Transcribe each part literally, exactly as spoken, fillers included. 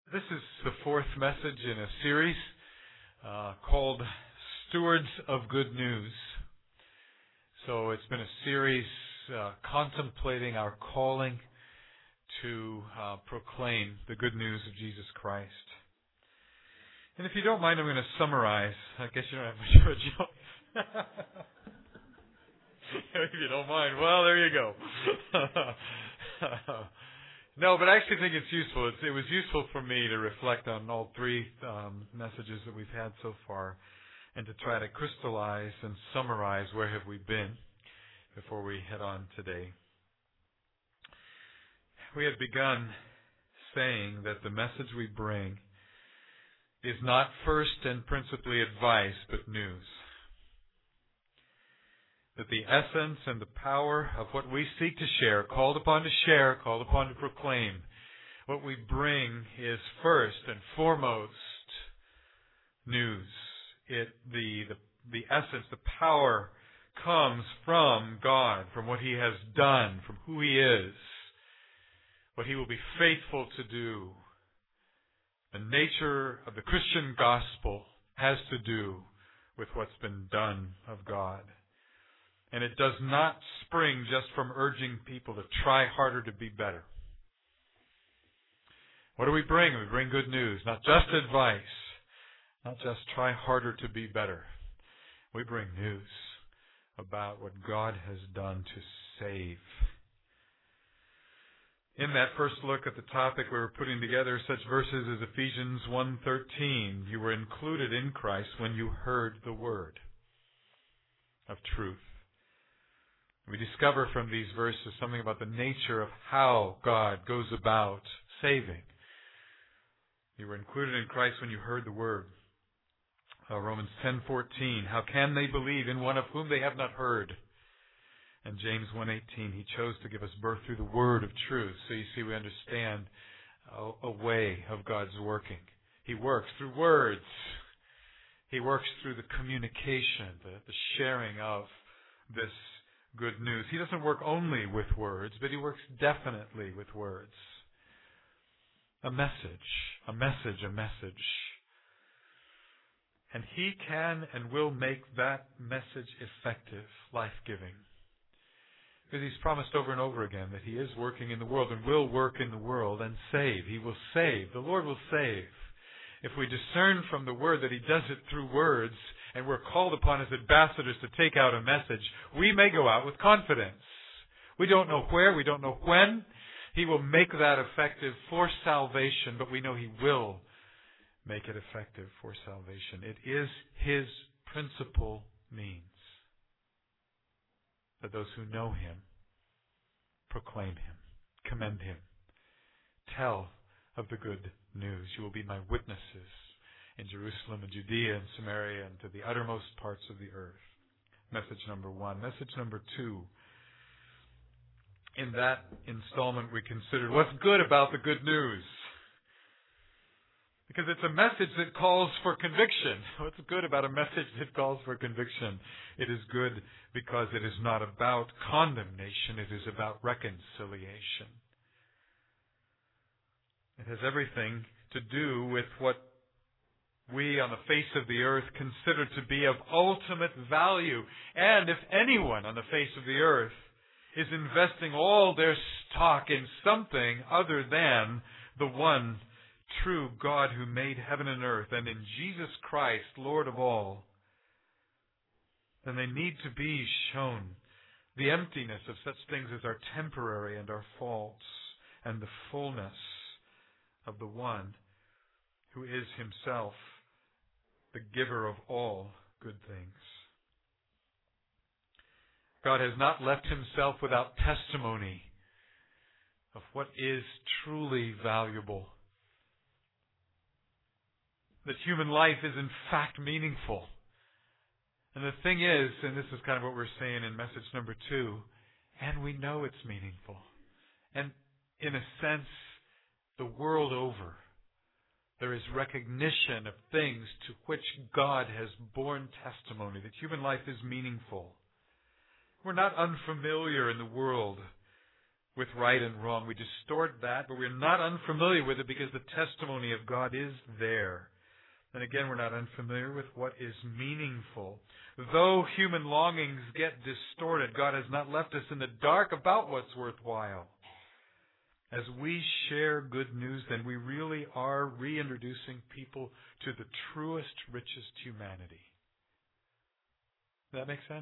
This is the fourth message in a series uh, called Stewards of Good News. So it's been a series uh, contemplating our calling to uh, proclaim the good news of Jesus Christ. And if you don't mind, I'm going to summarize. I guess you don't have much of a choice. If you don't mind, well, there you go. No, but I actually think it's useful. It's, it was useful for me to reflect on all three um, messages that we've had so far and to try to crystallize and summarize where have we been before we head on today. We had begun saying that the message we bring is not first and principally advice, but news. That the essence and the power of what we seek to share, called upon to share, called upon to proclaim, what we bring is first and foremost news. It the the, the essence, the power comes from God, from what He has done, from who He is, what He will be faithful to do. The nature of the Christian gospel has to do with what's been done of God. And it does not spring just from urging people to try harder to be better. What do we bring? We bring good news, not just advice, not just try harder to be better. We bring news about what God has done to save. In that first look at the topic, we were putting together such verses as Ephesians one thirteen. You were included in Christ when you heard the word of truth. We discover from these verses something about the nature of how God goes about saving. You were included in Christ when you heard the word. Uh, Romans ten fourteen. How can they believe in one of whom they have not heard? And James one eighteen. He chose to give us birth through the word of truth. So you see, we understand a, a way of God's working. He works through words. He works through the communication, the, the sharing of this good news. He doesn't work only with words, but He works definitely with words. A message, a message, a message. And He can and will make that message effective, life-giving. Because He's promised over and over again that He is working in the world and will work in the world and save. He will save. The Lord will save. If we discern from the Word that He does it through words, and we're called upon as ambassadors to take out a message, we may go out with confidence. We don't know where, we don't know when. He will make that effective for salvation, but we know He will make it effective for salvation. It is His principal means that those who know Him proclaim Him, commend Him, tell of the good news. You will be my witnesses in Jerusalem and Judea and Samaria and to the uttermost parts of the earth. Message number one. Message number two. In that installment we considered what's good about the good news. Because it's a message that calls for conviction. What's good about a message that calls for conviction? It is good because it is not about condemnation. It is about reconciliation. It has everything to do with what we on the face of the earth consider to be of ultimate value. And if anyone on the face of the earth is investing all their stock in something other than the one true God who made heaven and earth and in Jesus Christ, Lord of all, then they need to be shown the emptiness of such things as are temporary and are false and the fullness of the one who is Himself the giver of all good things. God has not left Himself without testimony of what is truly valuable. That human life is in fact meaningful. And the thing is, and this is kind of what we're saying in message number two, and we know it's meaningful. And in a sense, the world over, there is recognition of things to which God has borne testimony, that human life is meaningful. We're not unfamiliar in the world with right and wrong. We distort that, but we're not unfamiliar with it because the testimony of God is there. And again, we're not unfamiliar with what is meaningful. Though human longings get distorted, God has not left us in the dark about what's worthwhile. As we share good news, then we really are reintroducing people to the truest, richest humanity. Does that make sense?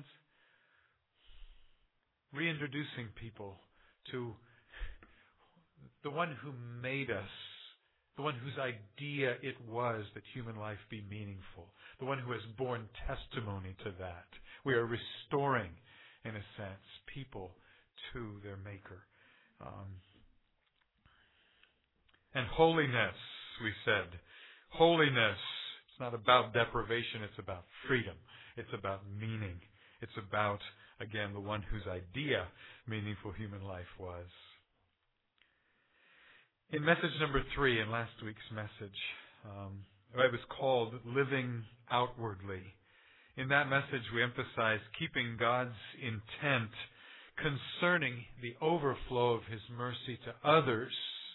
Reintroducing people to the one who made us, the one whose idea it was that human life be meaningful, the one who has borne testimony to that. We are restoring, in a sense, people to their Maker. Um, and holiness, we said. Holiness, it's not about deprivation, it's about freedom. It's about meaning. It's about, again, the one whose idea meaningful human life was. In message number three, in last week's message, um, it was called Living Outwardly. In that message, we emphasized keeping God's intent concerning the overflow of His mercy to others.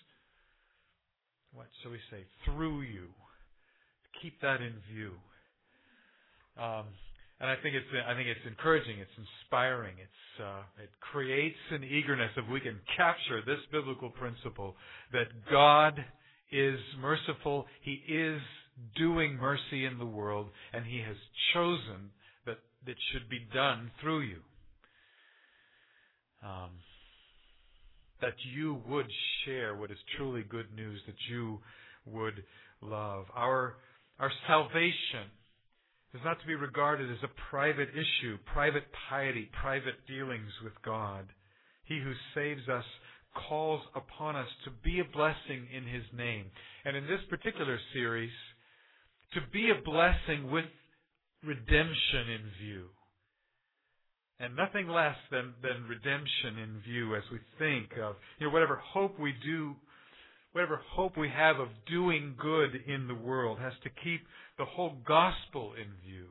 What shall we say? Through you. Keep that in view. Um, and I think it's I think it's encouraging. It's inspiring. It's uh, it creates an eagerness if we can capture this biblical principle that God is merciful. He is doing mercy in the world, and He has chosen that it should be done through you. Um, that you would share what is truly good news, that you would love. Our our salvation is not to be regarded as a private issue, private piety, private dealings with God. He who saves us calls upon us to be a blessing in His name. And in this particular series, to be a blessing with redemption in view. And nothing less than, than redemption in view as we think of, you know, whatever hope we do, whatever hope we have of doing good in the world has to keep the whole gospel in view.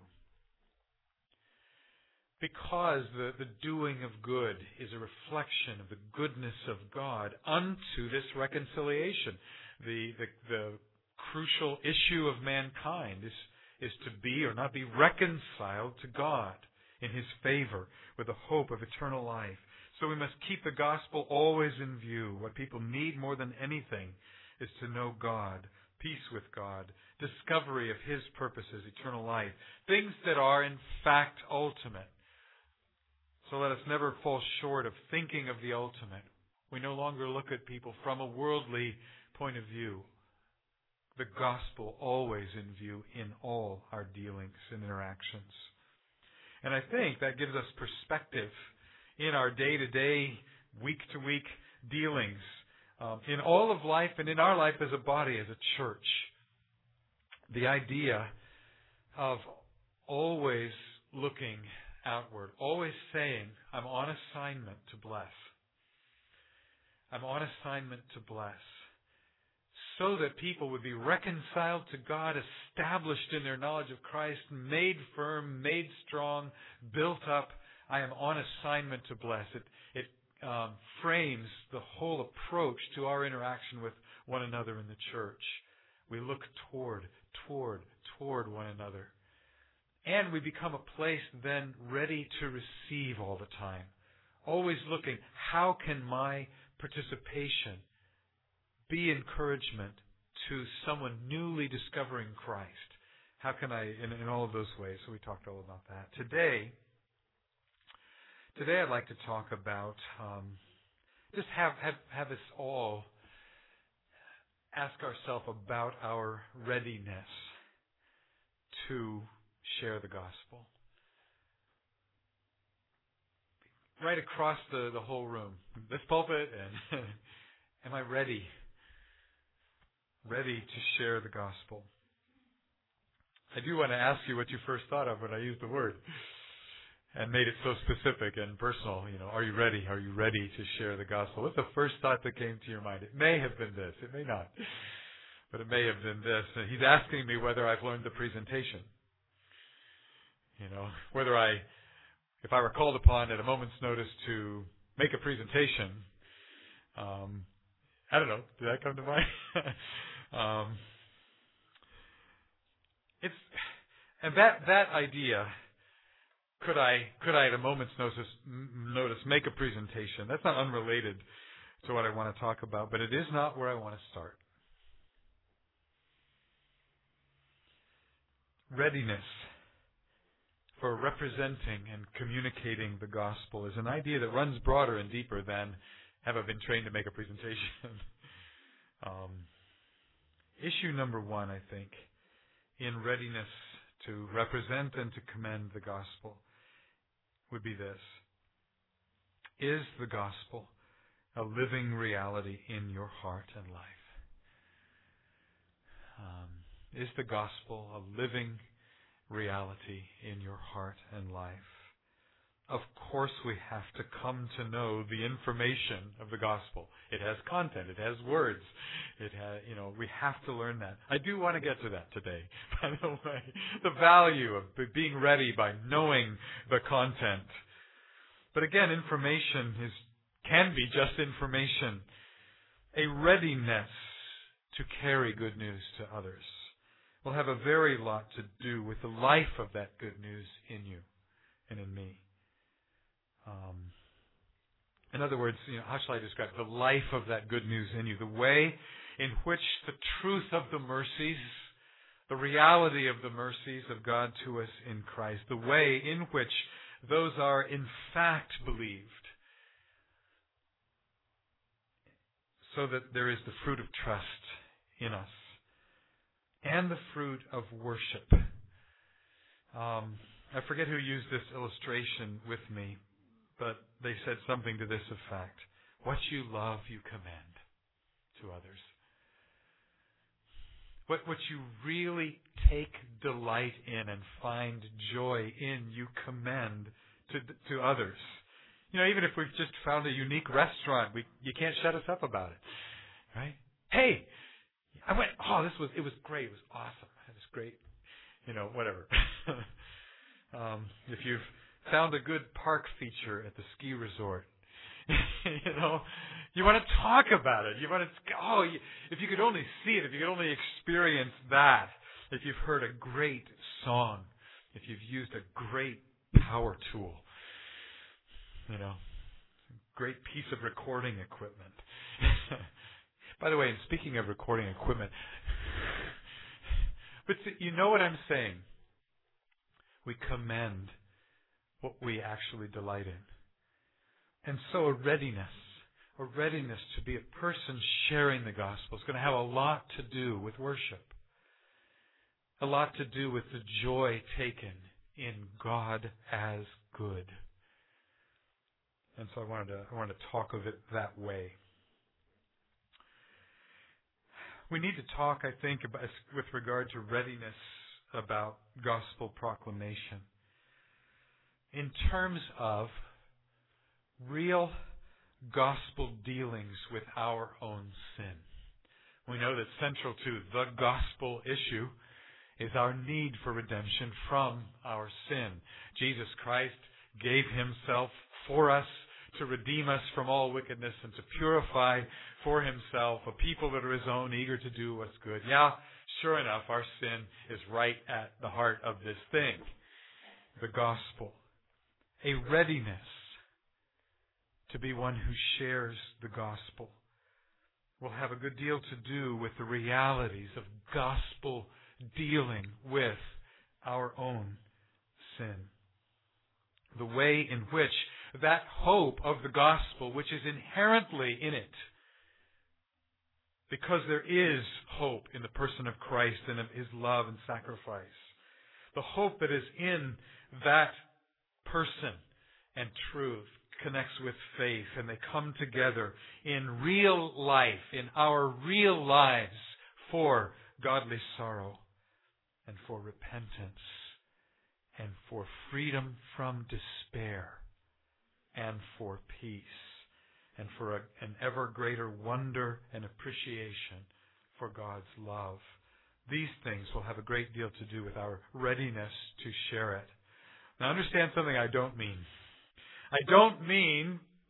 Because the, the doing of good is a reflection of the goodness of God unto this reconciliation. The, the, the crucial issue of mankind is, is to be or not be reconciled to God in His favor with the hope of eternal life. So we must keep the gospel always in view. What people need more than anything is to know God, peace with God, discovery of His purposes, eternal life, things that are in fact ultimate. So let us never fall short of thinking of the ultimate. We no longer look at people from a worldly point of view. The gospel always in view in all our dealings and interactions. And I think that gives us perspective in our day-to-day, week-to-week dealings, um, in all of life and in our life as a body, as a church. The idea of always looking outward, always saying, I'm on assignment to bless. I'm on assignment to bless. So that people would be reconciled to God, established in their knowledge of Christ, made firm, made strong, built up. I am on assignment to bless. It, it um, frames the whole approach to our interaction with one another in the church. We look toward, toward, toward one another. And we become a place then ready to receive all the time. Always looking, how can my participation be encouragement to someone newly discovering Christ? How can I, in, in all of those ways? So we talked all about that. Today, today I'd like to talk about, um, just have, have, have us all ask ourselves about our readiness to share the gospel. Right across the, the whole room, this pulpit, and am I ready? Ready to share the gospel. I do want to ask you what you first thought of when I used the word and made it so specific and personal. You know, are you ready? Are you ready to share the gospel? What's the first thought that came to your mind? It may have been this. It may not. But it may have been this. And he's asking me whether I've learned the presentation. You know, whether I, if I were called upon at a moment's notice to make a presentation, Um, I don't know. Did that come to mind? um, it's and that that idea. Could I could I at a moment's notice notice make a presentation? That's not unrelated to what I want to talk about, but it is not where I want to start. Readiness for representing and communicating the gospel is an idea that runs broader and deeper than have I been trained to make a presentation. um, issue number one, I think, in readiness to represent and to commend the gospel would be this. Is the gospel a living reality in your heart and life? Um, is the gospel a living reality in your heart and life? Of course we have to come to know the information of the gospel. It has content. It has words. It has, you know, we have to learn that. I do want to get to that today, by the way. The value of being ready by knowing the content. But again, information is can be just information. A readiness to carry good news to others will have a very lot to do with the life of that good news in you and in me. Um, in other words, you know, how shall I describe it? The life of that good news in you, the way in which the truth of the mercies, the reality of the mercies of God to us in Christ, the way in which those are in fact believed, so that there is the fruit of trust in us and the fruit of worship. Um, I forget who used this illustration with me, but they said something to this effect. What you love, you commend to others. What, what you really take delight in and find joy in, you commend to, to others. You know, even if we've just found a unique restaurant, we you can't shut us up about it, right? Hey, I went, oh, this was, it was great. It was awesome. It was great. You know, whatever. um, if you've found a good park feature at the ski resort, you know, you want to talk about it. You want to, oh, you, if you could only see it, if you could only experience that, if you've heard a great song, if you've used a great power tool, you know, great piece of recording equipment. By the way, and speaking of recording equipment, but you know what I'm saying? We commend what we actually delight in. And so a readiness, a readiness to be a person sharing the gospel is going to have a lot to do with worship. A lot to do with the joy taken in God as good. And so I wanted to, I wanted to talk of it that way. We need to talk, I think, about, with regard to readiness about gospel proclamation in terms of real gospel dealings with our own sin. We know that central to the gospel issue is our need for redemption from our sin. Jesus Christ gave himself for us to redeem us from all wickedness and to purify for himself a people that are his own, eager to do what's good. Yeah, sure enough, our sin is right at the heart of this thing, the gospel. A readiness to be one who shares the gospel will have a good deal to do with the realities of gospel dealing with our own sin. The way in which that hope of the gospel, which is inherently in it, because there is hope in the person of Christ and of his love and sacrifice, the hope that is in that person and truth connects with faith, and they come together in real life, in our real lives, for godly sorrow and for repentance and for freedom from despair and for peace and for a, an ever greater wonder and appreciation for God's love. These things will have a great deal to do with our readiness to share it. Now understand something I don't mean. I don't mean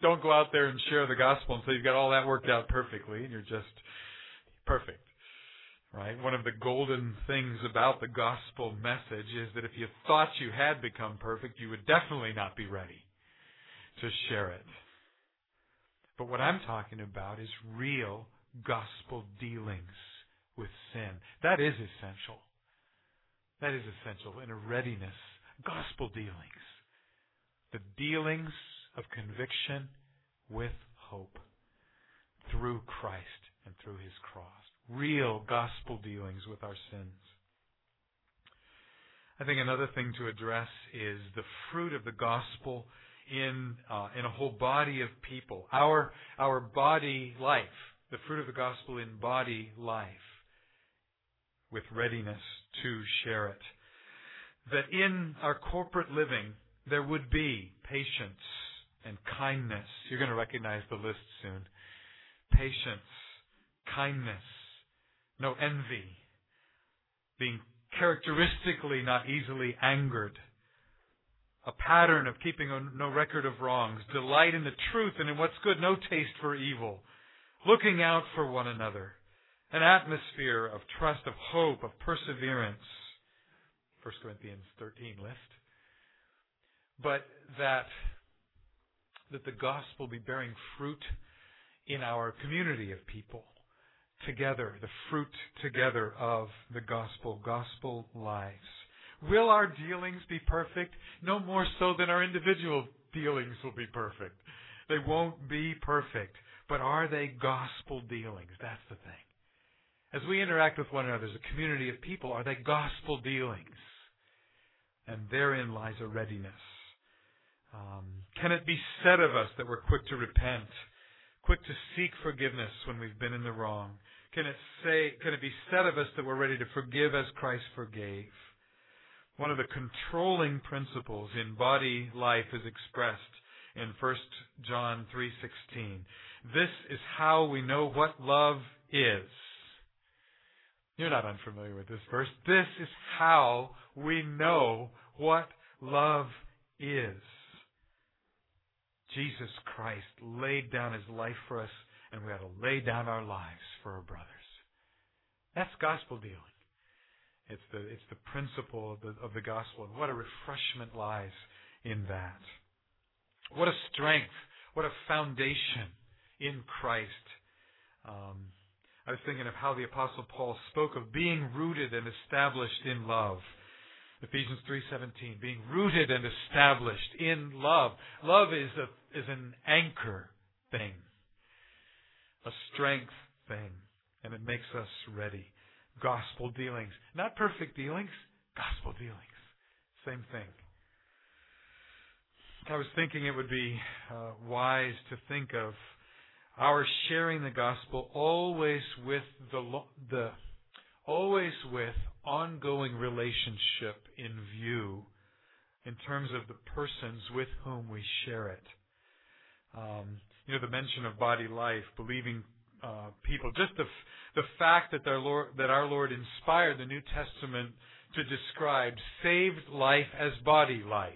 Don't go out there and share the gospel until you've got all that worked out perfectly and you're just perfect. Right? One of the golden things about the gospel message is that if you thought you had become perfect, you would definitely not be ready to share it. But what I'm talking about is real gospel dealings with sin. That is essential. That is essential in a readiness. Gospel dealings. The dealings of conviction with hope through Christ and through His cross. Real gospel dealings with our sins. I think another thing to address is the fruit of the gospel in uh, in a whole body of people. Our our body life, the fruit of the gospel in body life, with readiness to share it. That in our corporate living there would be patience and kindness. You're going to recognize the list soon. Patience, kindness, no envy, being characteristically not easily angered, a pattern of keeping no record of wrongs, delight in the truth and in what's good, no taste for evil, looking out for one another, an atmosphere of trust, of hope, of perseverance. First Corinthians thirteen list. But that, that the gospel be bearing fruit in our community of people. Together, the fruit together of the gospel, gospel lives. Will our dealings be perfect? No more so than our individual dealings will be perfect. They won't be perfect. But are they gospel dealings? That's the thing. As we interact with one another as a community of people, are they gospel dealings? And therein lies a readiness. Um, can it be said of us that we're quick to repent, quick to seek forgiveness when we've been in the wrong? Can it say? Can it be said of us that we're ready to forgive as Christ forgave? One of the controlling principles in body life is expressed in First John three sixteen. This is how we know what love is. You're not unfamiliar with this verse. This is how we know what love is. Jesus Christ laid down His life for us, and we ought to lay down our lives for our brothers. That's gospel dealing. It's the it's the principle of the of the gospel, and what a refreshment lies in that. What a strength! What a foundation in Christ. Um, I was thinking of how the Apostle Paul spoke of being rooted and established in love. Ephesians three seventeen, being rooted and established in love. Love is a is an anchor thing, a strength thing, and it makes us ready. Gospel dealings, not perfect dealings, gospel dealings, same thing. I was thinking it would be uh, wise to think of our sharing the gospel always with the the always with ongoing relationship in view, in terms of the persons with whom we share it. Um, you know, the mention of body life, believing uh, people, just the the fact that our Lord that our Lord inspired the New Testament to describe saved life as body life.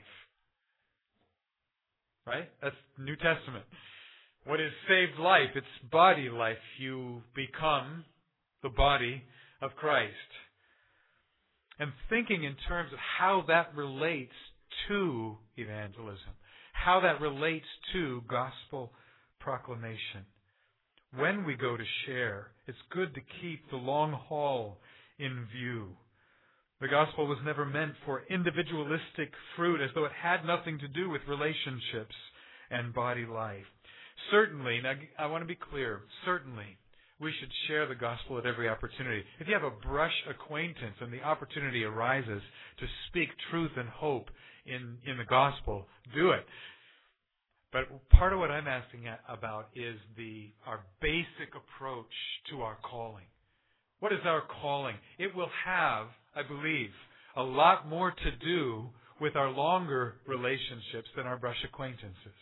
Right? That's New Testament. What is saved life? It's body life. You become the body of Christ. And thinking in terms of how that relates to evangelism, how that relates to gospel proclamation. When we go to share, it's good to keep the long haul in view. The gospel was never meant for individualistic fruit, as though it had nothing to do with relationships and body life. Certainly, now I want to be clear, certainly we should share the gospel at every opportunity. If you have a brush acquaintance and the opportunity arises to speak truth and hope in, in the gospel, do it. But part of what I'm asking about is the our basic approach to our calling. What is our calling? It will have, I believe, a lot more to do with our longer relationships than our brush acquaintances.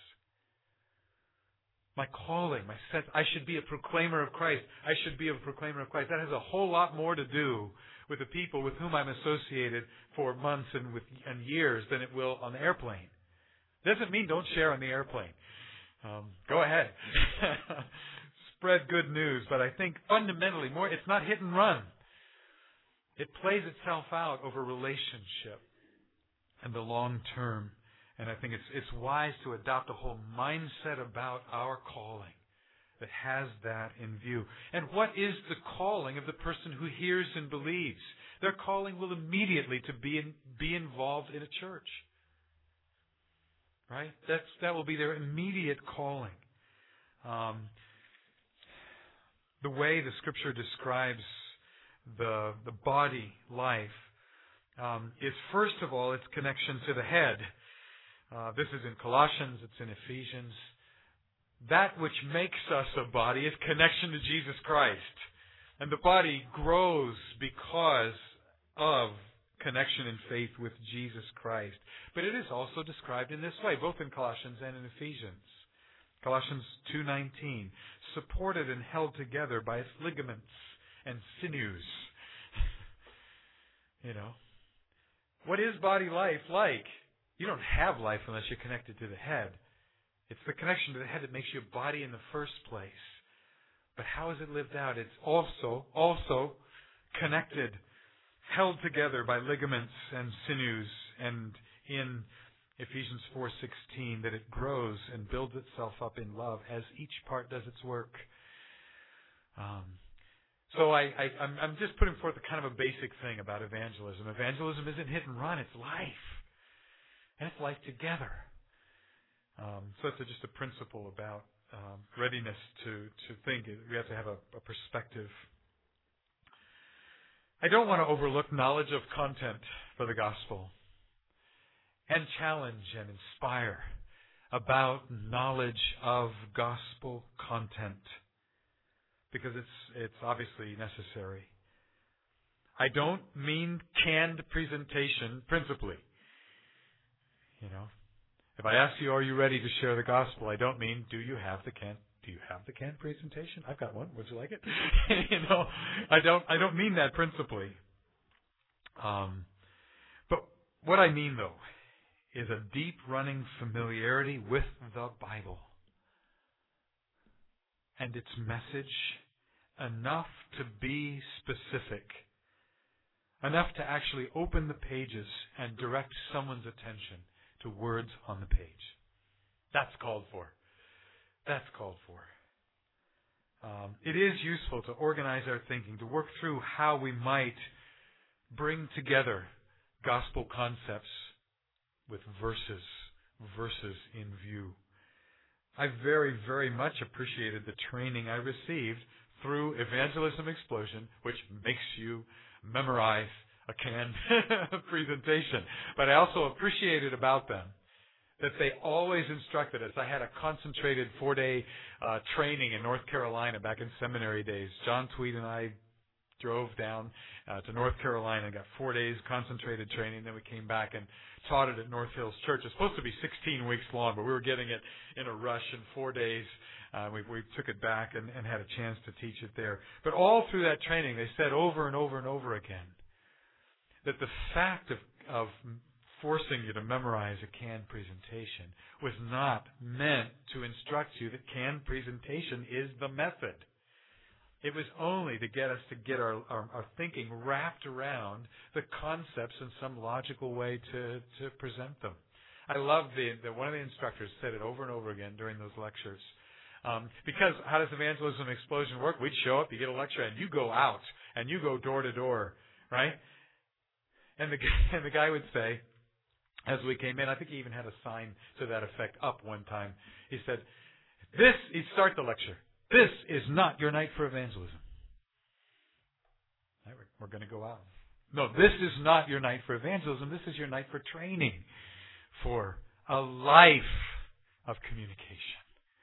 My calling, my sense, I should be a proclaimer of Christ. I should be a proclaimer of Christ. That has a whole lot more to do with the people with whom I'm associated for months and with and years than it will on the airplane. Doesn't mean don't share on the airplane. Um, go ahead. Spread good news. But I think fundamentally, more, it's not hit and run. It plays itself out over relationship and the long term. And I think it's it's wise to adopt a whole mindset about our calling that has that in view. And what is the calling of the person who hears and believes? Their calling will immediately to be in, be involved in a church. Right? That's that will be their immediate calling. Um, the way the Scripture describes the the body life um, is first of all its connection to the head. Uh, this is in Colossians. It's in Ephesians. That which makes us a body is connection to Jesus Christ, and the body grows because of connection in faith with Jesus Christ. But it is also described in this way, both in Colossians and in Ephesians. Colossians two nineteen, supported and held together by its ligaments and sinews. You know, what is body life like? You don't have life unless you're connected to the head. It's the connection to the head that makes you a body in the first place. But how is it lived out? It's also, also connected, held together by ligaments and sinews, and in Ephesians four sixteen, that it grows and builds itself up in love as each part does its work. Um, so I, I, I'm, I'm just putting forth a kind of a basic thing about evangelism. Evangelism isn't hit and run, it's life. And it's life together. Um, so it's a, just a principle about um, readiness to, to think. We have to have a, a perspective. I don't want to overlook knowledge of content for the gospel, and challenge and inspire about knowledge of gospel content, because it's it's obviously necessary. I don't mean canned presentation principally. You know, if I ask you, are you ready to share the gospel? I don't mean, do you have the can? Do you have the canned presentation? I've got one. Would you like it? you know, I don't. I don't mean that principally. Um, but what I mean, though, is a deep running familiarity with the Bible and its message, enough to be specific, enough to actually open the pages and direct someone's attention to words on the page. That's called for. That's called for. Um, it is useful to organize our thinking, to work through how we might bring together gospel concepts with verses, verses in view. I very, very much appreciated the training I received through Evangelism Explosion, which makes you memorize a canned presentation. But I also appreciated about them that they always instructed us. I had a concentrated four-day uh, training in North Carolina back in seminary days. John Tweed and I drove down uh, to North Carolina and got four days concentrated training. Then we came back and taught it at North Hills Church. It's supposed to be sixteen weeks long, but we were getting it in a rush in four days. Uh, we, we took it back and, and had a chance to teach it there. But all through that training, they said over and over and over again that the fact of, of forcing you to memorize a canned presentation was not meant to instruct you that canned presentation is the method. It was only to get us to get our, our, our thinking wrapped around the concepts in some logical way to, to present them. I love the, the one of the instructors said it over and over again during those lectures. Um, because how does Evangelism Explosion work? We'd show up, you get a lecture, and you go out, and you go door to door, right? And the, and the guy would say, as we came in, I think he even had a sign to that effect up one time. He said, this, he'd start the lecture. This is not your night for evangelism. Right, we're going to go out. No, this is not your night for evangelism. This is your night for training, for a life of communication.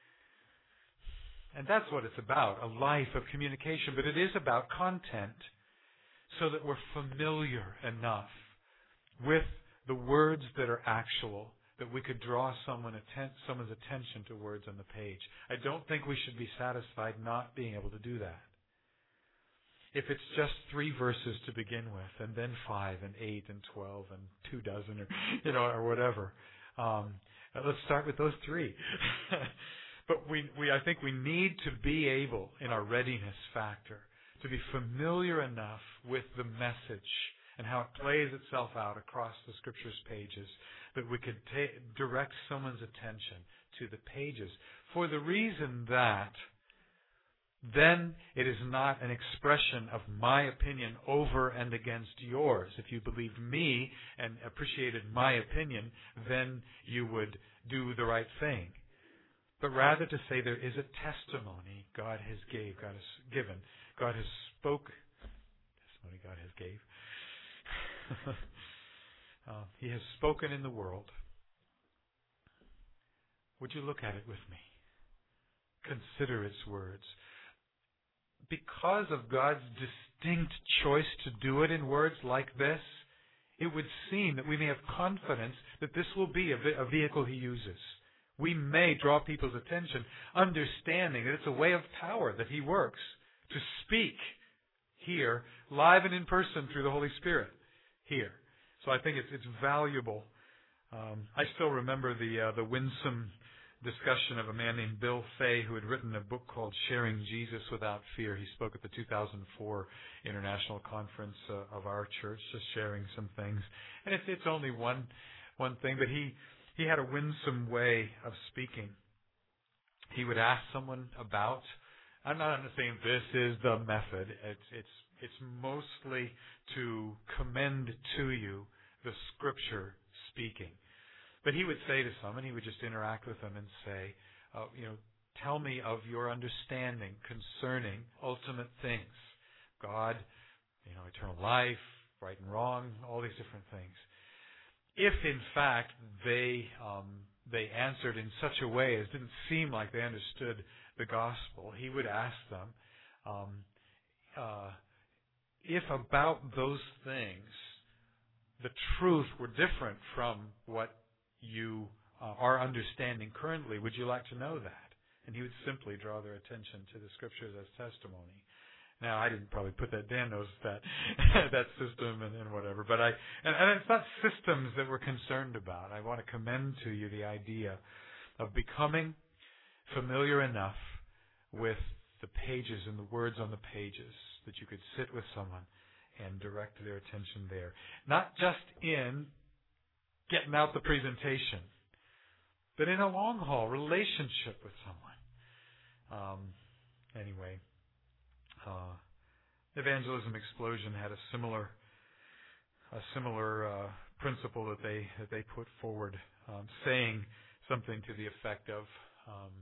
And that's what it's about, a life of communication. But it is about content so that we're familiar enough with the words that are actual, that we could draw someone atten- someone's attention to words on the page. I don't think we should be satisfied not being able to do that. If it's just three verses to begin with, and then five and eight and twelve and two dozen, or you know, or whatever, um, let's start with those three. But we, we, I think we need to be able, in our readiness factor, to be familiar enough with the message and how it plays itself out across the Scripture's pages that we could ta- direct someone's attention to the pages. For the reason that then it is not an expression of my opinion over and against yours. If you believed me and appreciated my opinion, then you would do the right thing. But rather to say there is a testimony God has gave, God has given, God has spoke, testimony God has gave. uh, he has spoken in the world. Would you look at it with me? Consider its words. Because of God's distinct choice to do it in words like this, it would seem that we may have confidence that this will be a, vi- a vehicle He uses. We may draw people's attention, understanding that it's a way of power that He works to speak here, live and in person through the Holy Spirit here. So I think it's it's valuable. Um, I still remember the uh, the winsome discussion of a man named Bill Fay who had written a book called Sharing Jesus Without Fear. He spoke at the two thousand four International Conference uh, of our church, just sharing some things. And it's it's only one one thing, but he he had a winsome way of speaking. He would ask someone about, I'm not saying this is the method. It's it's it's mostly to commend to you the Scripture speaking. But he would say to someone, he would just interact with them and say, uh, you know, tell me of your understanding concerning ultimate things. God, you know, eternal life, right and wrong, all these different things. If, in fact, they um, they answered in such a way as didn't seem like they understood the gospel, he would ask them um, uh, if about those things the truth were different from what you uh, are understanding currently, would you like to know that? And he would simply draw their attention to the Scriptures as testimony. Now, I didn't probably put that, Dan knows that, that system and, and whatever, but I, and, and it's not systems that we're concerned about. I want to commend to you the idea of becoming familiar enough with the pages and the words on the pages that you could sit with someone and direct their attention there. Not just in getting out the presentation, but in a long haul relationship with someone. Um, anyway, uh, Evangelism Explosion had a similar, a similar uh, principle that they that they put forward, um, saying something to the effect of, um,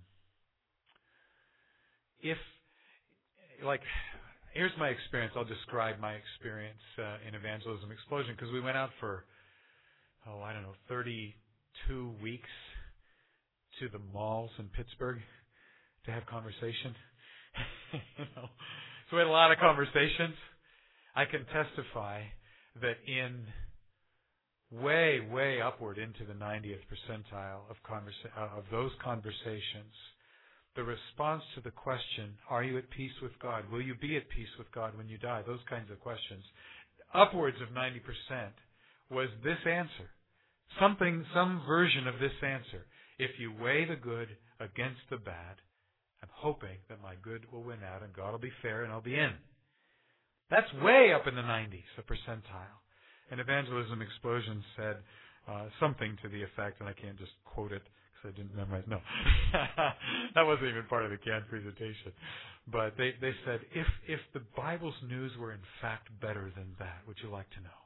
if, like, here's my experience. I'll describe my experience uh, in Evangelism Explosion, because we went out for oh, I don't know, thirty-two weeks to the malls in Pittsburgh to have conversation. you know, so we had a lot of conversations. I can testify that in way, way upward into the ninetieth percentile of conversa- uh, of those conversations, the response to the question, are you at peace with God? Will you be at peace with God when you die? Those kinds of questions. Upwards of ninety percent was this answer. Something, some version of this answer. If you weigh the good against the bad, I'm hoping that my good will win out and God will be fair and I'll be in. That's way up in the nineties, a percentile. And Evangelism Explosion said uh, something to the effect, and I can't just quote it because I didn't memorize. No, that wasn't even part of the canned presentation. But they, they said, if if the Bible's news were in fact better than that, would you like to know?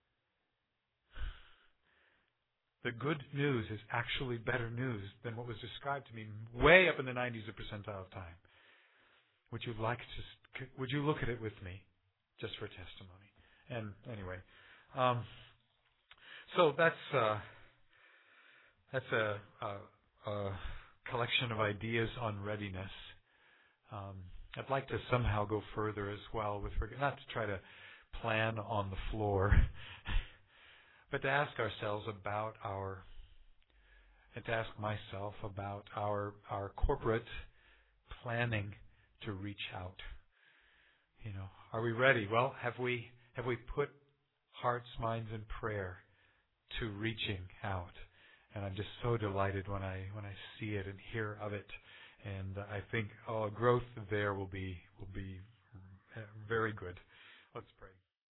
The good news is actually better news than what was described to me way up in the nineties percentile of time. Would you like to, would you look at it with me just for testimony? And anyway, um, so that's, uh, that's a, a, a collection of ideas on readiness. Um, I'd like to somehow go further as well with regard, not to try to plan on the floor, but to ask ourselves about our, and to ask myself about our our corporate planning to reach out. You know, are we ready? Well, have we have we put hearts, minds, and prayer to reaching out? And I'm just so delighted when I when I see it and hear of it, And I think uh, growth there will be will be very good. Let's pray.